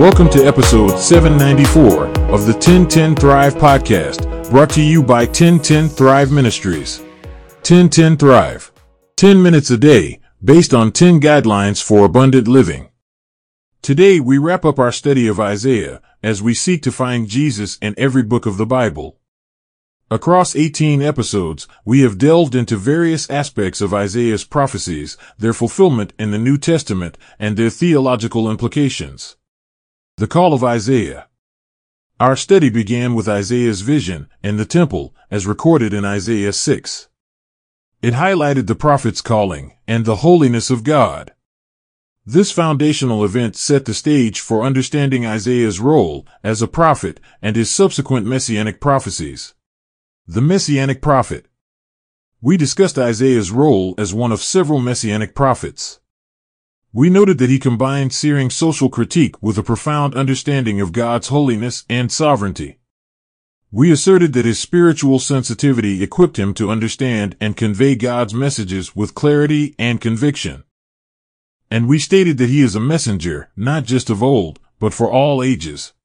Welcome to episode 794 of the 1010 Thrive podcast, brought to you by 1010 Thrive Ministries. 1010 Thrive. 10 minutes a day, based on 10 guidelines for abundant living. Today we wrap up our study of Isaiah, as we seek to find Jesus in every book of the Bible. Across 18 episodes, we have delved into various aspects of Isaiah's prophecies, their fulfillment in the New Testament, and their theological implications. The call of Isaiah. Our study began with Isaiah's vision in the temple, as recorded in Isaiah 6. It highlighted the prophet's calling and the holiness of God. This foundational event set the stage for understanding Isaiah's role as a prophet and his subsequent messianic prophecies. The Messianic Prophet. We discussed Isaiah's role as one of several messianic prophets. We noted that he combined searing social critique with a profound understanding of God's holiness and sovereignty. We asserted that his spiritual sensitivity equipped him to understand and convey God's messages with clarity and conviction. And we stated that he is a messenger, not just of old, but for all ages.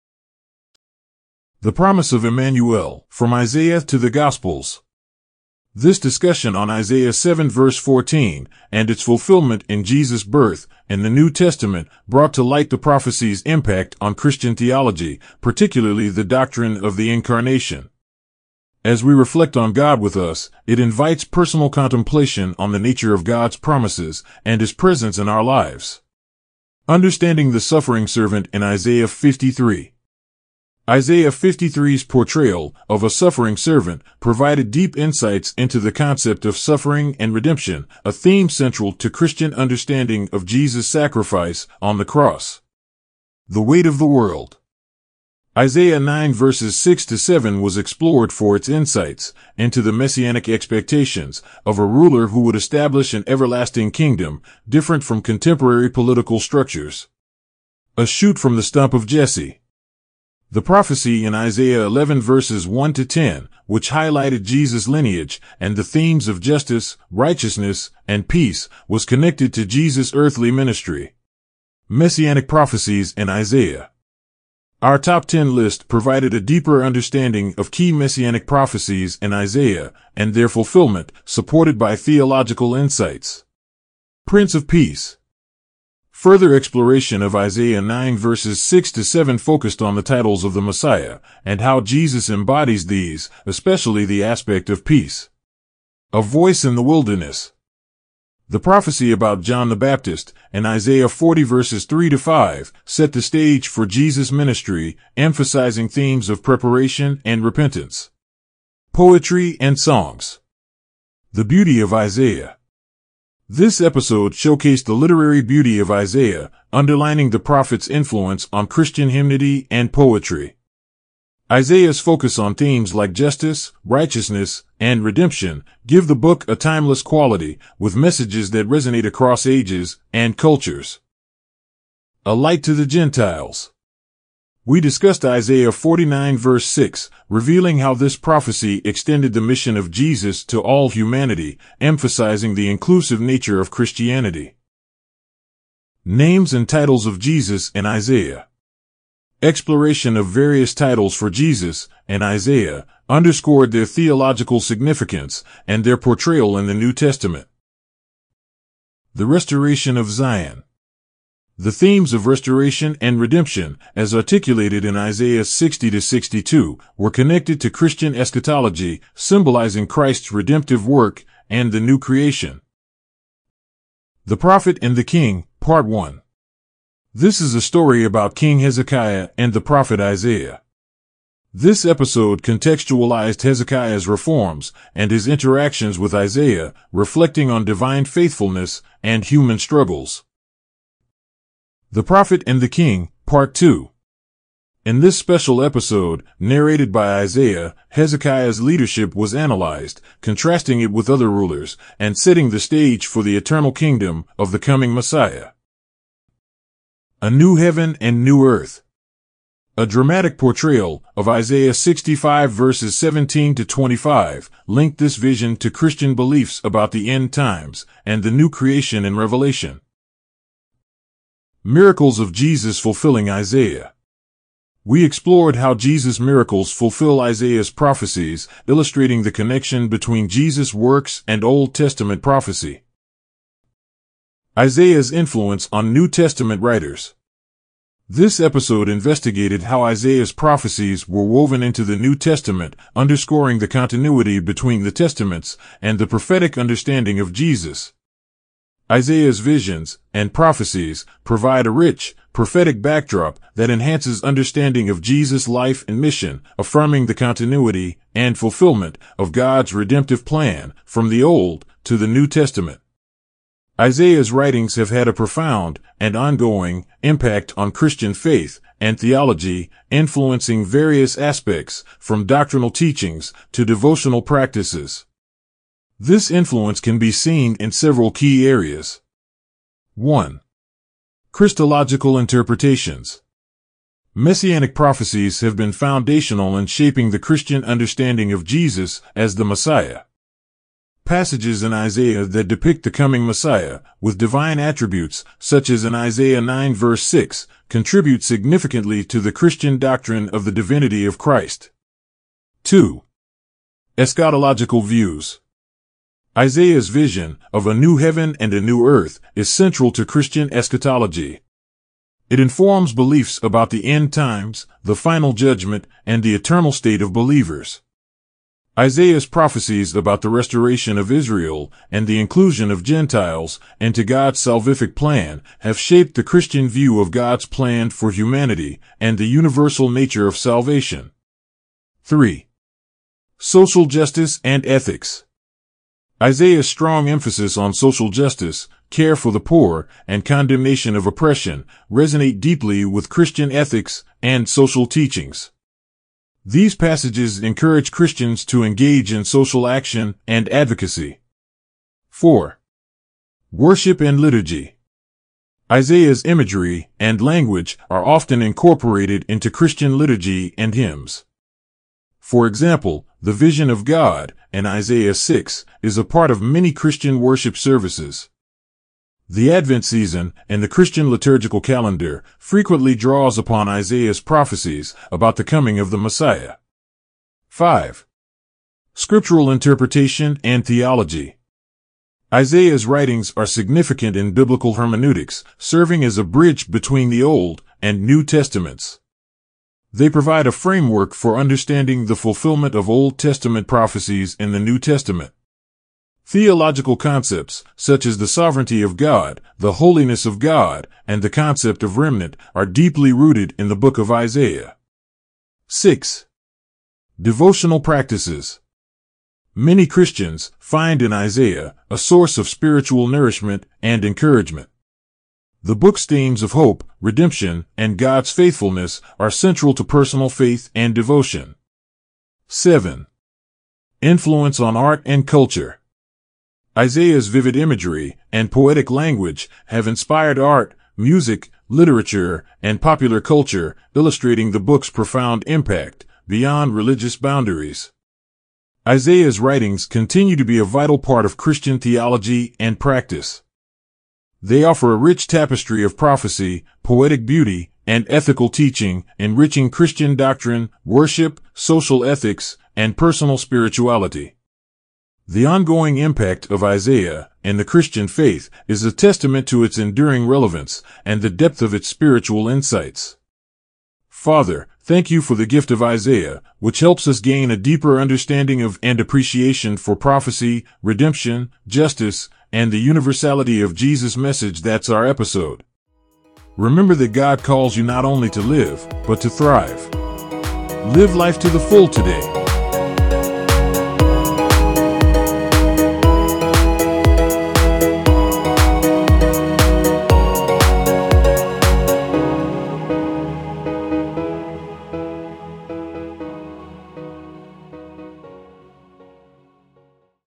The promise of Emmanuel, from Isaiah to the Gospels. This discussion on Isaiah 7 verse 14 and its fulfillment in Jesus' birth in the New Testament brought to light the prophecy's impact on Christian theology, particularly the doctrine of the Incarnation. As we reflect on God with us, it invites personal contemplation on the nature of God's promises and his presence in our lives. Understanding the suffering servant in Isaiah 53. Isaiah 53's portrayal of a suffering servant provided deep insights into the concept of suffering and redemption, a theme central to Christian understanding of Jesus' sacrifice on the cross. The weight of the world. Isaiah 9 verses 6 to 7 was explored for its insights into the messianic expectations of a ruler who would establish an everlasting kingdom, different from contemporary political structures. A shoot from the stump of Jesse. The prophecy in Isaiah 11 verses 1 to 10, which highlighted Jesus' lineage and the themes of justice, righteousness, and peace, was connected to Jesus' earthly ministry. Messianic prophecies in Isaiah. Our top 10 list provided a deeper understanding of key messianic prophecies in Isaiah and their fulfillment, supported by theological insights. Prince of Peace. Further exploration of Isaiah 9 verses 6 to 7 focused on the titles of the Messiah and how Jesus embodies these, especially the aspect of peace. A voice in the wilderness. The prophecy about John the Baptist in Isaiah 40 verses 3 to 5 set the stage for Jesus' ministry, emphasizing themes of preparation and repentance. Poetry and songs. The beauty of Isaiah. This episode showcased the literary beauty of Isaiah, underlining the prophet's influence on Christian hymnody and poetry. Isaiah's focus on themes like justice, righteousness, and redemption give the book a timeless quality, with messages that resonate across ages and cultures. A light to the Gentiles. We discussed Isaiah 49 verse 6, revealing how this prophecy extended the mission of Jesus to all humanity, emphasizing the inclusive nature of Christianity. Names and titles of Jesus in Isaiah. Exploration of various titles for Jesus in Isaiah underscored their theological significance and their portrayal in the New Testament. The restoration of Zion. The themes of restoration and redemption, as articulated in Isaiah 60 to 62, were connected to Christian eschatology, symbolizing Christ's redemptive work and the new creation. The Prophet and the King, Part 1. This is a story about King Hezekiah and the prophet Isaiah. This episode contextualized Hezekiah's reforms and his interactions with Isaiah, reflecting on divine faithfulness and human struggles. The Prophet and the King, Part 2. In this special episode, narrated by Isaiah, Hezekiah's leadership was analyzed, contrasting it with other rulers, and setting the stage for the eternal kingdom of the coming Messiah. A new heaven and new earth. A dramatic portrayal of Isaiah 65 verses 17 to 25 linked this vision to Christian beliefs about the end times and the new creation in Revelation. Miracles of Jesus fulfilling Isaiah. We explored how Jesus' miracles fulfill Isaiah's prophecies, illustrating the connection between Jesus' works and Old Testament prophecy. Isaiah's influence on New Testament writers. This episode investigated how Isaiah's prophecies were woven into the New Testament, underscoring the continuity between the Testaments and the prophetic understanding of Jesus. Isaiah's visions and prophecies provide a rich, prophetic backdrop that enhances understanding of Jesus' life and mission, affirming the continuity and fulfillment of God's redemptive plan from the Old to the New Testament. Isaiah's writings have had a profound and ongoing impact on Christian faith and theology, influencing various aspects from doctrinal teachings to devotional practices. This influence can be seen in several key areas. 1. Christological interpretations. Messianic prophecies have been foundational in shaping the Christian understanding of Jesus as the Messiah. Passages in Isaiah that depict the coming Messiah with divine attributes, such as in Isaiah 9 verse 6, contribute significantly to the Christian doctrine of the divinity of Christ. 2. Eschatological views. Isaiah's vision of a new heaven and a new earth is central to Christian eschatology. It informs beliefs about the end times, the final judgment, and the eternal state of believers. Isaiah's prophecies about the restoration of Israel and the inclusion of Gentiles into God's salvific plan have shaped the Christian view of God's plan for humanity and the universal nature of salvation. 3. Social justice and ethics. Isaiah's strong emphasis on social justice, care for the poor, and condemnation of oppression resonate deeply with Christian ethics and social teachings. These passages encourage Christians to engage in social action and advocacy. 4. Worship and liturgy. Isaiah's imagery and language are often incorporated into Christian liturgy and hymns. For example, the vision of God in Isaiah 6 is a part of many Christian worship services. The Advent season and the Christian liturgical calendar frequently draws upon Isaiah's prophecies about the coming of the Messiah. 5. Scriptural interpretation and theology. Isaiah's writings are significant in biblical hermeneutics, serving as a bridge between the Old and New Testaments. They provide a framework for understanding the fulfillment of Old Testament prophecies in the New Testament. Theological concepts, such as the sovereignty of God, the holiness of God, and the concept of remnant, are deeply rooted in the book of Isaiah. 6. Devotional practices. Many Christians find in Isaiah a source of spiritual nourishment and encouragement. The book's themes of hope, redemption, and God's faithfulness are central to personal faith and devotion. 7. Influence on art and culture. Isaiah's vivid imagery and poetic language have inspired art, music, literature, and popular culture, illustrating the book's profound impact beyond religious boundaries. Isaiah's writings continue to be a vital part of Christian theology and practice. They offer a rich tapestry of prophecy, poetic beauty, and ethical teaching, enriching Christian doctrine, worship, social ethics, and personal spirituality. The ongoing impact of Isaiah and the Christian faith is a testament to its enduring relevance and the depth of its spiritual insights. Father, thank you for the gift of Isaiah, which helps us gain a deeper understanding of and appreciation for prophecy, redemption, justice, and the universality of Jesus' message. That's our episode. Remember that God calls you not only to live, but to thrive. Live life to the full today.